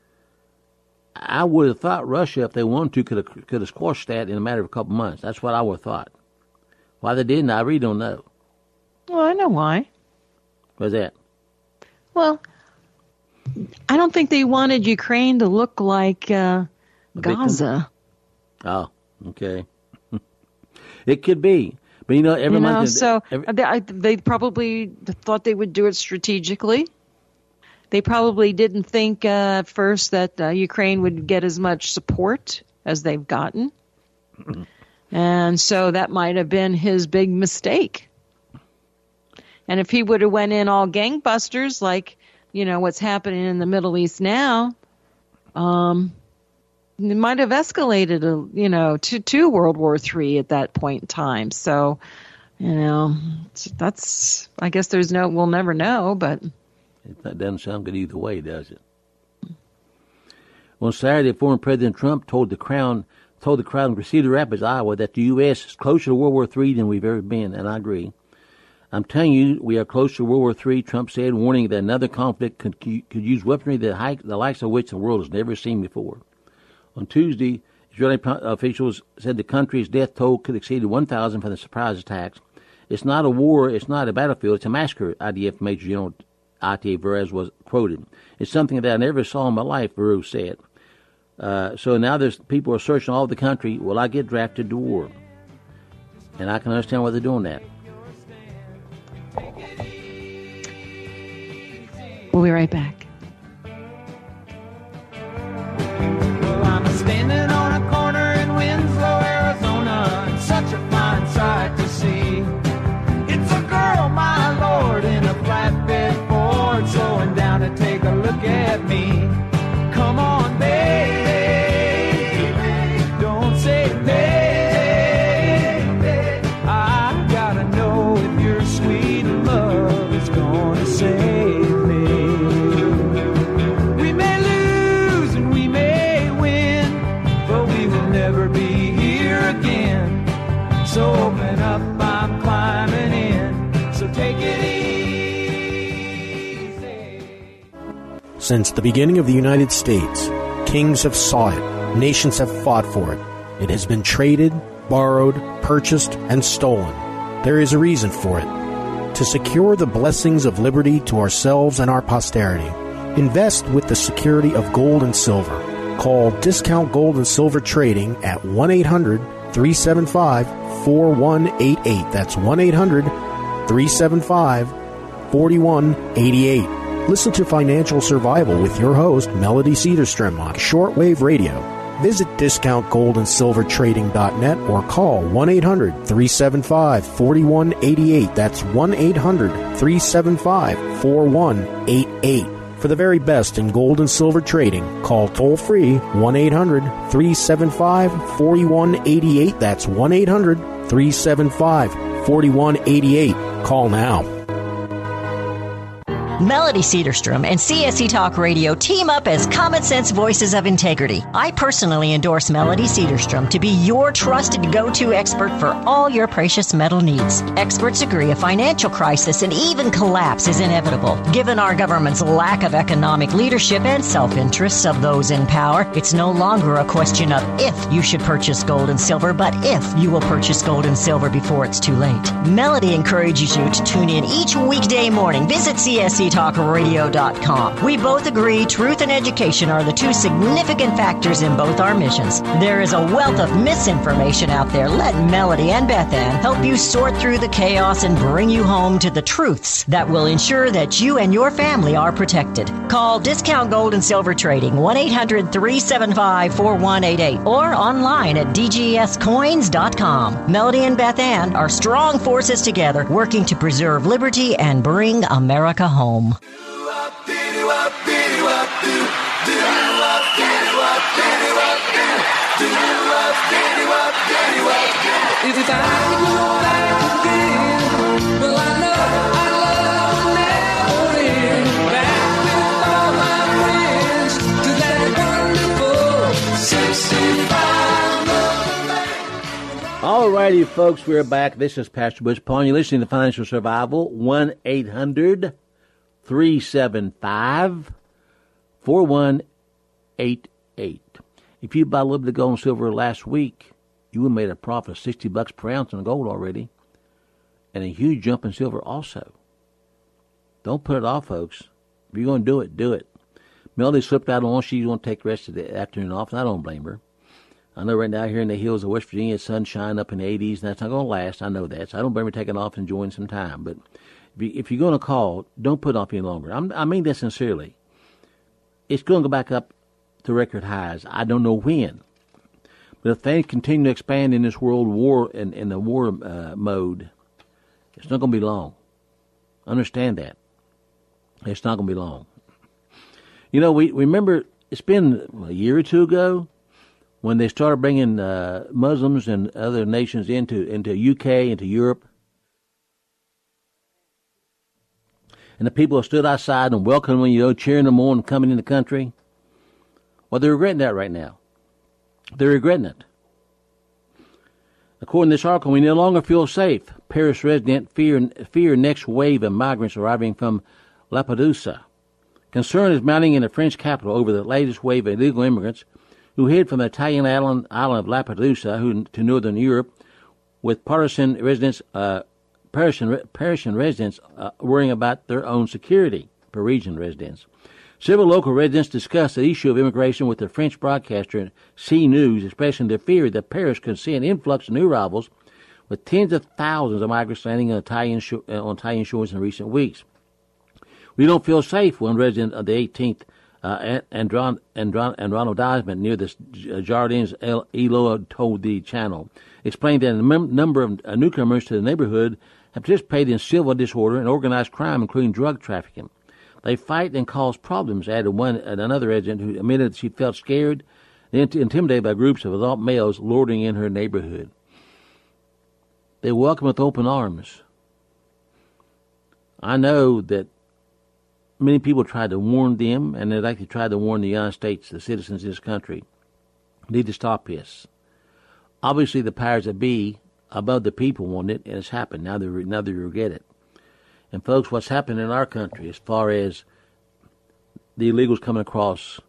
Speaker 3: I would have thought Russia, if they wanted to, could have squashed that in a matter of a couple months. That's what I would have thought. Why they didn't, I really don't know.
Speaker 2: Well, I know why.
Speaker 3: What's that?
Speaker 2: Well, I don't think they wanted Ukraine to look like Gaza.
Speaker 3: Oh, okay. It could be. But, they probably thought they would do it strategically. They probably didn't think at first that Ukraine would get as much support as they've gotten. And so that might have been his big mistake. And if he would have went in all gangbusters like, what's happening in the Middle East now, it might have escalated, to World War III at that point in time. So, that's, I guess we'll never know, but. That doesn't sound good either way, does it? On Saturday, former President Trump told the crowd in Cedar Rapids, Iowa, that the U.S. is closer to World War III than we've ever been, and I agree. I'm telling you, we are close to World War III, Trump said, warning that another conflict could use weaponry the likes of which the world has never seen before. On Tuesday, Israeli officials said the country's death toll could exceed 1,000 for the surprise attacks. It's not a war, it's not a battlefield, it's a massacre, IDF Major General Ati Verez was quoted. It's something that I never saw in my life, Verez said. So now there's people are searching all over the country, will I get drafted to war? And I can understand why they're doing that.
Speaker 2: We'll be right back.
Speaker 6: Well, I'm standing on a corner in Winslow, Arizona, and such a fine sight to see. It's a girl, my lord, in a flatbed Ford, slowing down to take a look at me. Come on, baby, don't say baby. I gotta know if your sweet love is gonna save me. We may lose and we may win, but we will never be here again. So open up, I'm climbing in, so take it easy.
Speaker 4: Since the beginning of the United States, kings have sought it, nations have fought for it. It has been traded, borrowed, purchased, and stolen. There is a reason for it. To secure the blessings of liberty to ourselves and our posterity, invest with the security of gold and silver. Call Discount Gold and Silver Trading at 1-800-375-4188. That's 1-800-375-4188. Listen to Financial Survival with your host, Melody Cedarstrom, on shortwave radio. Visit discountgoldandsilvertrading.net or call 1-800-375-4188. That's 1-800-375-4188. For the very best in gold and silver trading, call toll-free 1-800-375-4188. That's 1-800-375-4188. Call now.
Speaker 5: Melody Cedarstrom and CSE Talk Radio team up as Common Sense Voices of Integrity. I personally endorse Melody Cedarstrom to be your trusted go-to expert for all your precious metal needs. Experts agree a financial crisis and even collapse is inevitable. Given our government's lack of economic leadership and self-interests of those in power, it's no longer a question of if you should purchase gold and silver, but if you will purchase gold and silver before it's too late. Melody encourages you to tune in each weekday morning. Visit CSETalkRadio.com. We both agree truth and education are the two significant factors in both our missions. There is a wealth of misinformation out there. Let Melody and Beth Ann help you sort through the chaos and bring you home to the truths that will ensure that you and your family are protected. Call Discount Gold and Silver Trading 1-800-375-4188 or online at dgscoins.com. Melody and Beth Ann are strong forces together working to preserve liberty and bring America home.
Speaker 3: All righty, folks, we're back. This is Pastor Butch Paul. You're listening to Financial Survival, 1-800-375-4188. If you bought a little bit of gold and silver last week, you would have made a profit of $60 per ounce on gold already, and a huge jump in silver also. Don't put it off, folks. If you're going to do it, do it. Melody slipped out on she's going to take the rest of the afternoon off, and I don't blame her. I know right now here in the hills of West Virginia, it's sunshine up in the 80s, and that's not going to last. I know that. So I don't blame her taking off and enjoying some time. But if you're going to call, don't put it off any longer. I mean that sincerely. It's going to go back up to record highs. I don't know when. But if things continue to expand in this world war, in the war mode, it's not going to be long. Understand that. It's not going to be long. You know, we remember it's been a year or two ago when they started bringing Muslims and other nations into UK, into Europe. And the people stood outside and welcoming you, cheering them on, coming in the country. Well, they're regretting that right now. They're regretting it. According to this article, we no longer feel safe. Paris resident fear next wave of migrants arriving from Lampedusa. Concern is mounting in the French capital over the latest wave of illegal immigrants who hid from the Italian island of Lampedusa to northern Europe, with Parisian residents worrying about their own security. Parisian residents. Several local residents discussed the issue of immigration with the French broadcaster CNews, expressing their fear that Paris could see an influx of new arrivals, with tens of thousands of migrants landing on Italian shores in recent weeks. "We don't feel safe," one resident of the 18th and Ronald Diamond near the Jardins Eloa told the channel, explained that a number of newcomers to the neighborhood have participated in civil disorder and organized crime, including drug trafficking. "They fight and cause problems," added another resident who admitted she felt scared and intimidated by groups of adult males loitering in her neighborhood. They welcome with open arms. I know that many people tried to warn them, and they'd actually tried to warn the United States, the citizens of this country, need to stop this. Obviously, the powers that be above the people want it, and it's happened. Now they regret it. And folks, what's happened in our country as far as the illegals coming across,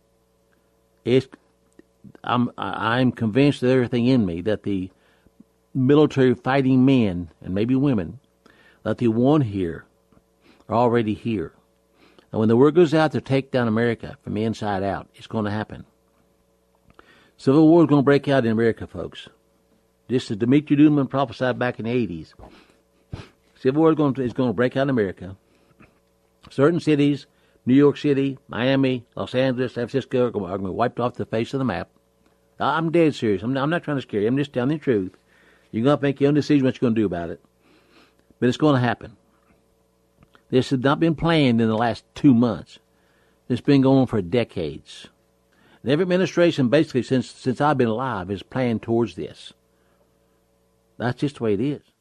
Speaker 3: I'm convinced of everything in me that the military fighting men, and maybe women, that they want here are already here. And when the word goes out to take down America from the inside out, it's going to happen. Civil war is going to break out in America, folks. Just as Dimitri Duduman prophesied back in the 80s. Civil war is going to break out in America. Certain cities, New York City, Miami, Los Angeles, San Francisco, are going to be wiped off the face of the map. I'm dead serious. I'm not trying to scare you. I'm just telling the truth. You're going to make your own decision what you're going to do about it. But it's going to happen. This has not been planned in the last 2 months. It's been going on for decades. And every administration, basically, since I've been alive, has planned towards this. That's just the way it is.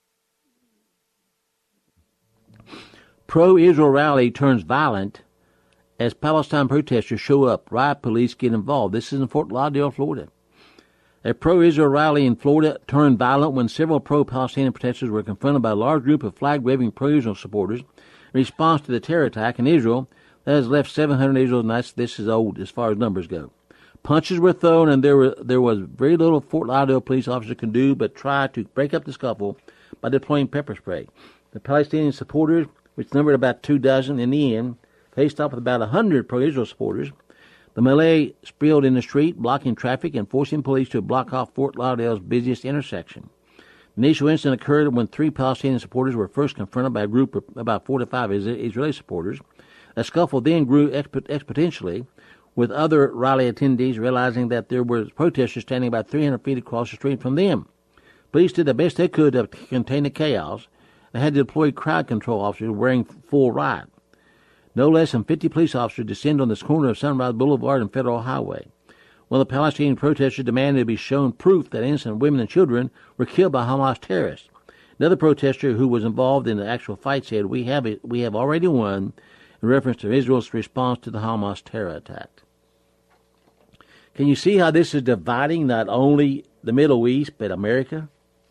Speaker 3: Pro-Israel rally turns violent as Palestine protesters show up. Riot police get involved. This is in Fort Lauderdale, Florida. A pro-Israel rally in Florida turned violent when several pro-Palestinian protesters were confronted by a large group of flag-waving pro-Israel supporters in response to the terror attack in Israel that has left 700 Israelites. This is old as far as numbers go. Punches were thrown, and there was very little Fort Lauderdale police officers can do but try to break up the scuffle by deploying pepper spray. The Palestinian supporters, which numbered about 24, in the end, faced off with about 100 pro-Israel supporters. The melee spilled in the street, blocking traffic and forcing police to block off Fort Lauderdale's busiest intersection. The initial incident occurred when 3 Palestinian supporters were first confronted by a group of about 4 to 5 Israeli supporters. The scuffle then grew exponentially, with other rally attendees realizing that there were protesters standing about 300 feet across the street from them. Police did the best they could to contain the chaos. They had to deploy crowd control officers wearing full riot. No less than 50 police officers descended on this corner of Sunrise Boulevard and Federal Highway. One of the Palestinian protesters demanded to be shown proof that innocent women and children were killed by Hamas terrorists. Another protester who was involved in the actual fight said, we have already won," in reference to Israel's response to the Hamas terror attack. Can you see how this is dividing not only the Middle East, but America?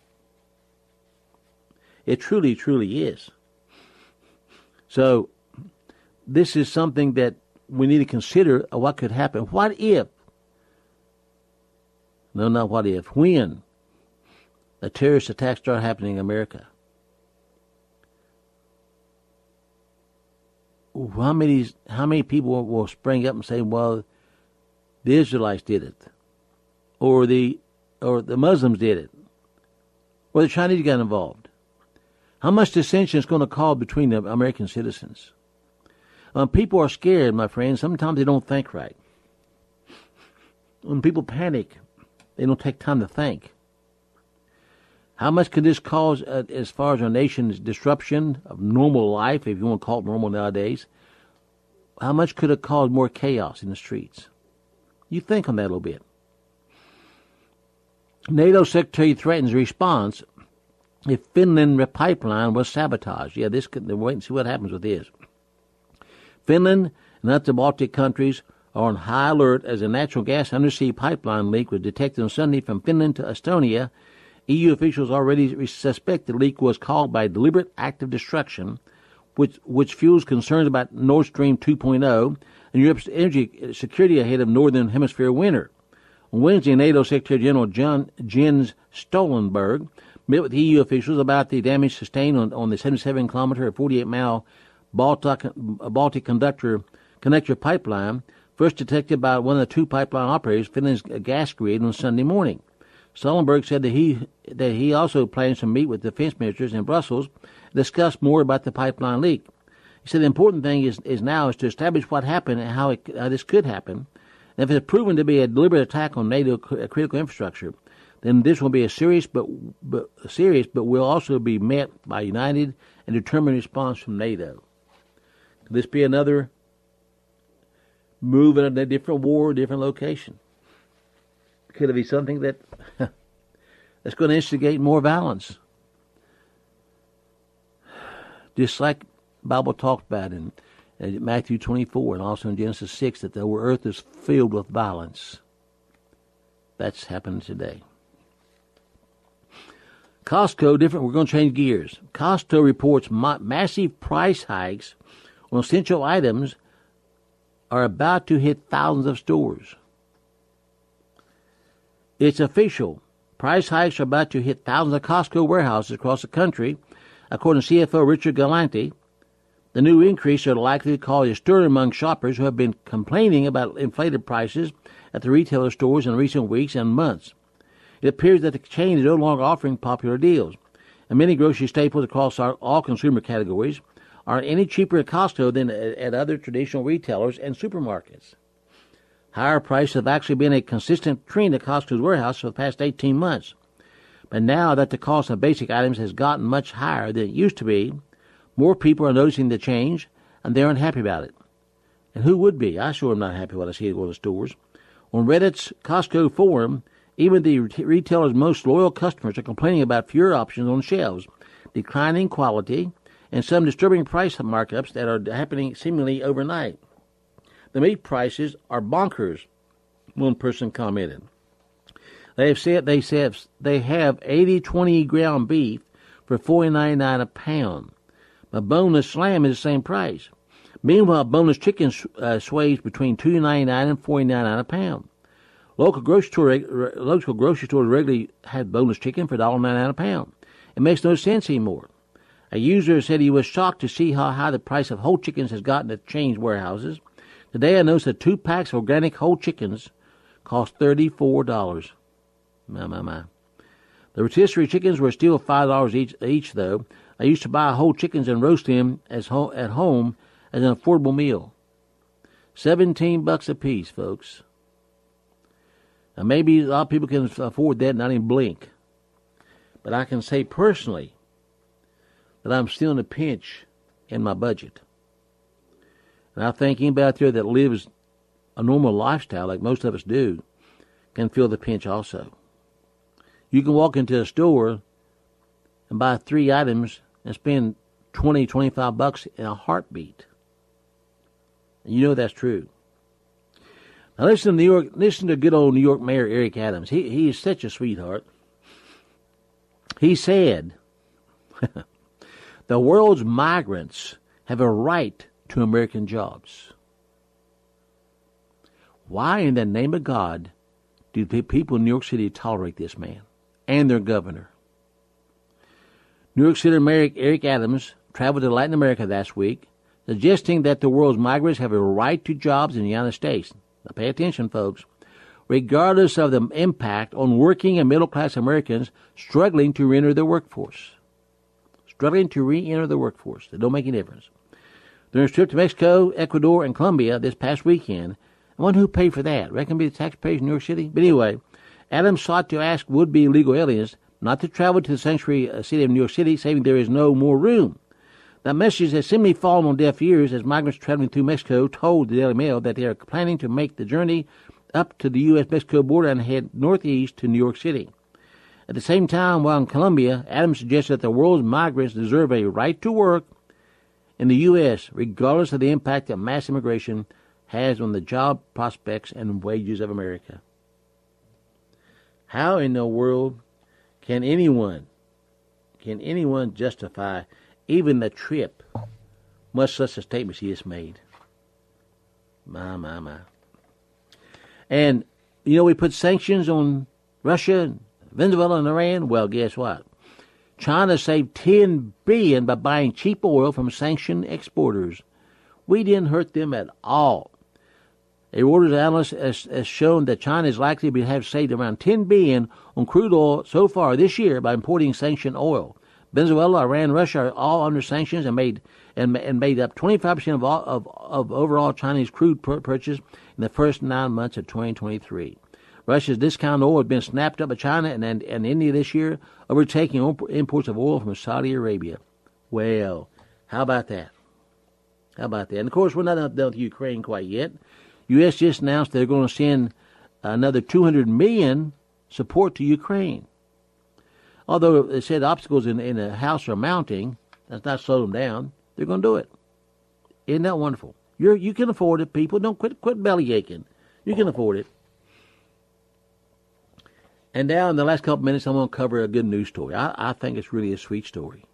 Speaker 3: It truly, truly is. So, this is something that we need to consider what could happen. What if? No, not what if. When the terrorist attacks start happening in America? How many people will spring up and say, well, the Israelites did it, or the Muslims did it, or the Chinese got involved? How much dissension is going to cause between the American citizens? People are scared, my friends. Sometimes they don't think right. When people panic, they don't take time to think. How much could this cause as far as our nation's disruption of normal life, if you want to call it normal nowadays? How much could it cause more chaos in the streets? You think on that a little bit. NATO Secretary threatens response if Finland pipeline was sabotaged. Yeah, this could wait and see what happens with this. Finland and other Baltic countries are on high alert as a natural gas undersea pipeline leak was detected on Sunday from Finland to Estonia. EU officials already suspect the leak was caused by deliberate act of destruction, which fuels concerns about Nord Stream 2.0 and Europe's energy security ahead of Northern Hemisphere winter. On Wednesday, NATO Secretary General Jens Stoltenberg met with EU officials about the damage sustained on the 77-kilometer or 48-mile Baltic connector pipeline, first detected by one of the two pipeline operators filling a gas grid on Sunday morning. Stoltenberg said that he also plans to meet with defense ministers in Brussels and discuss more about the pipeline leak. He said the important thing is to establish what happened and how this could happen. And if it's proven to be a deliberate attack on NATO critical infrastructure, then this will be a serious but will also be met by a united and determined response from NATO. Could this be another move in a different war, a different location? Could it be something that's going to instigate more violence? Just like the Bible talked about in Matthew 24 and also in Genesis 6, that the earth is filled with violence. That's happening today. Costco, different. We're going to change gears. Costco reports massive price hikes on essential items are about to hit thousands of stores. It's official. Price hikes are about to hit thousands of Costco warehouses across the country, according to CFO Richard Galante. The new increase are likely to cause a stir among shoppers who have been complaining about inflated prices at the retailer stores in recent weeks and months. It appears that the chain is no longer offering popular deals, and many grocery staples across all consumer categories aren't any cheaper at Costco than at other traditional retailers and supermarkets. Higher prices have actually been a consistent trend at Costco's warehouse for the past 18 months. But now that the cost of basic items has gotten much higher than it used to be, more people are noticing the change, and they're unhappy about it. And who would be? I sure am not happy when I see it go to stores. On Reddit's Costco forum, even the retailer's most loyal customers are complaining about fewer options on shelves, declining quality, and some disturbing price markups that are happening seemingly overnight. The meat prices are bonkers, one person commented. They have 80-20 ground beef for $4.99 a pound. But boneless lamb is the same price. Meanwhile, boneless chicken sways between $2.99 and $4.99 a pound. Local grocery stores regularly have boneless chicken for $1.99 a pound. It makes no sense anymore. A user said he was shocked to see how high the price of whole chickens has gotten at chain warehouses. Today I noticed that 2 packs of organic whole chickens cost $34. My. The rotisserie chickens were still $5 each, though. I used to buy whole chickens and roast them at home as an affordable meal. $17 a piece, folks. Now, maybe a lot of people can afford that and not even blink. But I can say personally that I'm still in a pinch in my budget. And I think anybody out there that lives a normal lifestyle, like most of us do, can feel the pinch also. You can walk into a store and buy 3 items and spend $20, $25 in a heartbeat. And you know that's true. Now listen to good old New York Mayor Eric Adams. He is such a sweetheart. He said, the world's migrants have a right to American jobs. Why in the name of God do the people in New York City tolerate this man and their governor? New York City Mayor Eric Adams traveled to Latin America last week, suggesting that the world's migrants have a right to jobs in the United States. Now pay attention, folks. Regardless of the impact on working and middle-class Americans struggling to re-enter the workforce. It don't make any difference. During a trip to Mexico, Ecuador, and Colombia this past weekend, I wonder who paid for that. Reckon be the taxpayers in New York City? But anyway, Adams sought to ask would-be illegal aliens not to travel to the sanctuary city of New York City, saying there is no more room. That message has seemingly fallen on deaf ears as migrants traveling through Mexico told the Daily Mail that they are planning to make the journey up to the U.S.-Mexico border and head northeast to New York City. At the same time, while in Colombia, Adams suggested that the world's migrants deserve a right to work in the U.S., regardless of the impact that mass immigration has on the job prospects and wages of America. How in the world can anyone justify even the trip, much such a statement he just made? My. And we put sanctions on Russia, Venezuela, and Iran. Well, guess what? China saved $10 billion by buying cheap oil from sanctioned exporters. We didn't hurt them at all. A Reuters analyst has shown that China is likely to have saved around $10 billion on crude oil so far this year by importing sanctioned oil. Venezuela, Iran, Russia are all under sanctions and made up 25% of overall Chinese crude purchase in the first 9 months of 2023. Russia's discounted oil has been snapped up by China and India this year, overtaking imports of oil from Saudi Arabia. Well, how about that? And, of course, we're not done with Ukraine quite yet. U.S. just announced they're going to send another $200 million support to Ukraine. Although they said obstacles in the House are mounting, that's not slowing them down. They're going to do it. Isn't that wonderful? You can afford it, people. Don't quit belly aching. You can afford it. And now, in the last couple minutes, I'm going to cover a good news story. I think it's really a sweet story.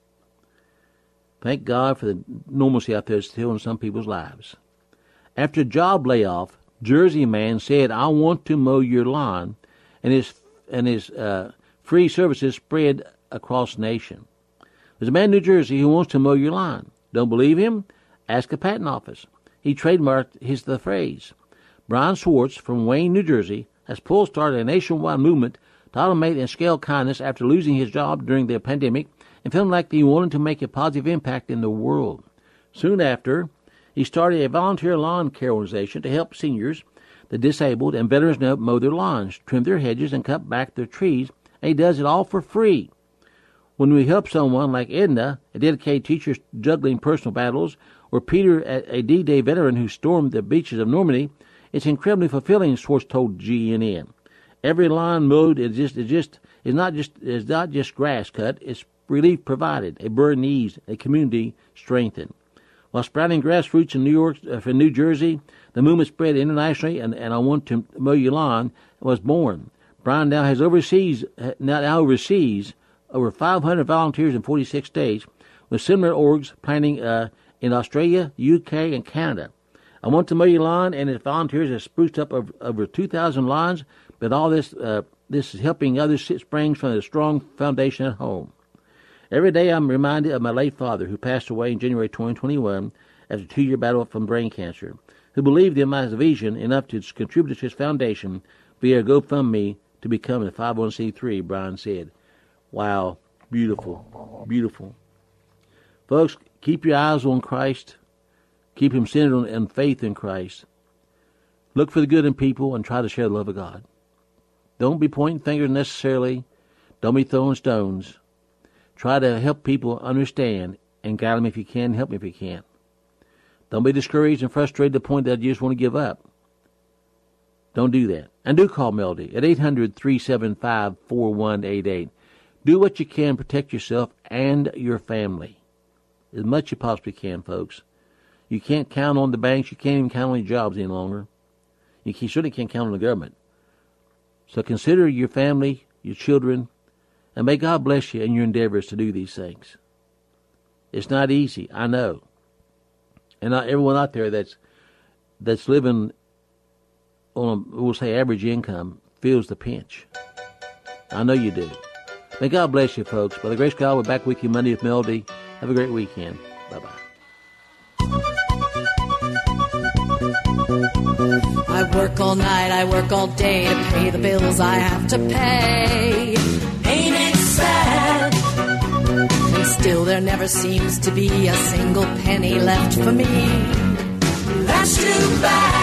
Speaker 3: Thank God for the normalcy out there still in some people's lives. After a job layoff, Jersey man said, "I want to mow your lawn," and his free services spread across the nation. There's a man in New Jersey who wants to mow your lawn. Don't believe him? Ask a patent office. He trademarked the phrase. Brian Schwartz from Wayne, New Jersey, has started a nationwide movement to automate and scale kindness after losing his job during the pandemic and feeling like he wanted to make a positive impact in the world. Soon after, he started a volunteer lawn care organization to help seniors, the disabled, and veterans mow their lawns, trim their hedges, and cut back their trees, and he does it all for free. When we help someone like Edna, a dedicated teacher juggling personal battles, or Peter, a D-Day veteran who stormed the beaches of Normandy, it's incredibly fulfilling, Schwartz told GNN. Every lawn mowed is not just grass cut, it's relief provided, a burden eased, a community strengthened. While sprouting grassroots in New Jersey, the movement spread internationally, and I Want to Mow Your Lawn was born. Brian now oversees over 500 volunteers in 46 states, with similar orgs planning in Australia, UK, and Canada. I Want to Mow Your Lawn and its volunteers have spruced up over 2,000 lawns, but all this is helping others springs from a strong foundation at home. Every day I'm reminded of my late father, who passed away in January 2021 after a 2-year battle from brain cancer, who believed in my vision enough to contribute to his foundation via GoFundMe to become a 501c3, Brian said. Wow, beautiful, beautiful. Folks, keep your eyes on Christ. Keep him centered on faith in Christ. Look for the good in people and try to share the love of God. Don't be pointing fingers necessarily. Don't be throwing stones. Try to help people understand and guide them if you can, help them if you can't. Don't be discouraged and frustrated to the point that you just want to give up. Don't do that. And do call Melody at 800-375-4188. Do what you can to protect yourself and your family. As much as you possibly can, folks. You can't count on the banks. You can't even count on your jobs any longer. You certainly can't count on the government. So consider your family, your children, and may God bless you in your endeavors to do these things. It's not easy, I know. And not everyone out there that's living on we'll say average income feels the pinch. I know you do. May God bless you, folks. By the grace of God, we're back with you Monday with Melody. Have a great weekend. Bye-bye.
Speaker 7: I work all night, I work all day to pay the bills I have to pay. Ain't it sad? And still there never seems to be a single penny left for me. That's too bad.